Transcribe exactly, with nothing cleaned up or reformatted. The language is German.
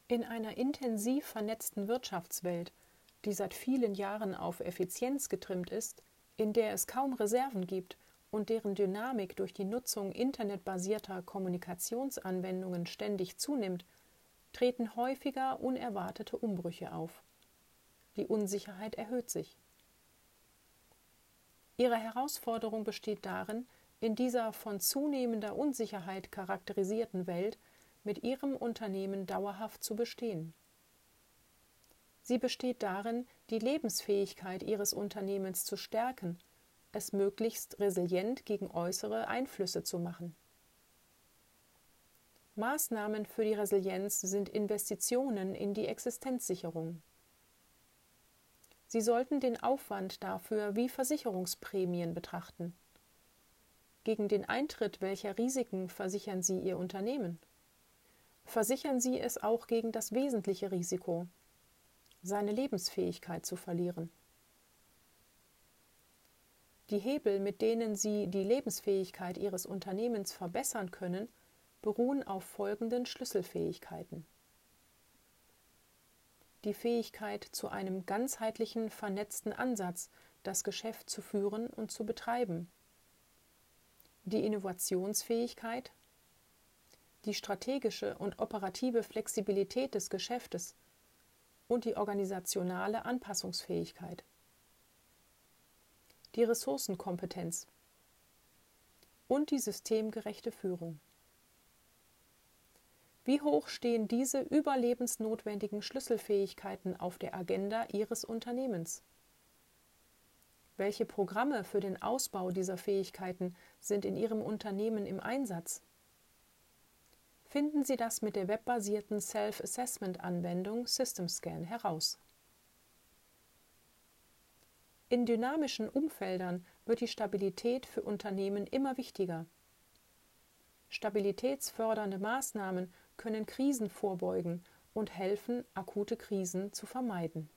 In einer intensiv vernetzten Wirtschaftswelt, die seit vielen Jahren auf Effizienz getrimmt ist, in der es kaum Reserven gibt und deren Dynamik durch die Nutzung internetbasierter Kommunikationsanwendungen ständig zunimmt, treten häufiger unerwartete Umbrüche auf. Die Unsicherheit erhöht sich. Ihre Herausforderung besteht darin, in dieser von zunehmender Unsicherheit charakterisierten Welt mit Ihrem Unternehmen dauerhaft zu bestehen. Sie besteht darin, die Lebensfähigkeit Ihres Unternehmens zu stärken, es möglichst resilient gegen äußere Einflüsse zu machen. Maßnahmen für die Resilienz sind Investitionen in die Existenzsicherung. Sie sollten den Aufwand dafür wie Versicherungsprämien betrachten. Gegen den Eintritt welcher Risiken versichern Sie Ihr Unternehmen? Versichern Sie es auch gegen das wesentliche Risiko, seine Lebensfähigkeit zu verlieren. Die Hebel, mit denen Sie die Lebensfähigkeit Ihres Unternehmens verbessern können, beruhen auf folgenden Schlüsselfähigkeiten: Die Fähigkeit zu einem ganzheitlichen, vernetzten Ansatz, das Geschäft zu führen und zu betreiben, die Innovationsfähigkeit, die strategische und operative Flexibilität des Geschäftes und die organisationale Anpassungsfähigkeit, die Ressourcenkompetenz und die systemgerechte Führung. Wie hoch stehen diese überlebensnotwendigen Schlüsselfähigkeiten auf der Agenda Ihres Unternehmens? Welche Programme für den Ausbau dieser Fähigkeiten sind in Ihrem Unternehmen im Einsatz? Finden Sie das mit der webbasierten Self-Assessment-Anwendung SystemScan heraus. In dynamischen Umfeldern wird die Stabilität für Unternehmen immer wichtiger. Stabilitätsfördernde Maßnahmen können Krisen vorbeugen und helfen, akute Krisen zu vermeiden.